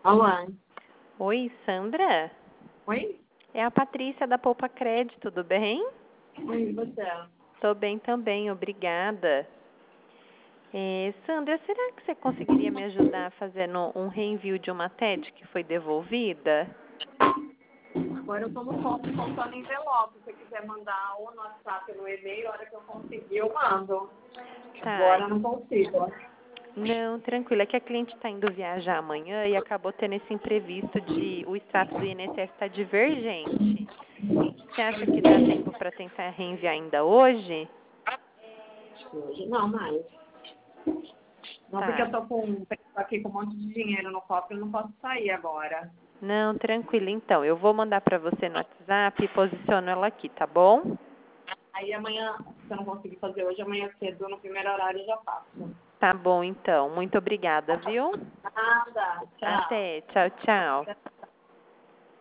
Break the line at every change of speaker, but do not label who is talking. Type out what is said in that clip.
Olá.
Oi, Sandra?
Oi?
É a Patrícia da Poupa Crédito, tudo bem?
Oi, você?
Tô bem também, obrigada. Sandra, será que você conseguiria me ajudar fazendo um reenvio de uma TED que foi devolvida?
Agora eu tô no ponto contando envelope. Se você quiser mandar ou no WhatsApp ou no e-mail, a hora que eu conseguir, eu mando.
Tá.
Agora eu não consigo.
Não, tranquilo. É que a cliente está indo viajar amanhã e acabou tendo esse imprevisto de o extrato do INSS estar divergente. Você acha que dá tempo para tentar reenviar ainda hoje?
Hoje não mais. Não, porque
Tá.
eu tô aqui com um monte de dinheiro no cofre, eu não posso sair agora.
Não, tranquilo. Então, eu vou mandar para você no WhatsApp e posiciono ela aqui, tá bom?
Aí amanhã, se eu não conseguir fazer hoje, amanhã cedo, no primeiro horário, eu já faço.
Tá bom, então. Muito obrigada, viu?
Nada. Tchau.
Até. Tchau, tchau.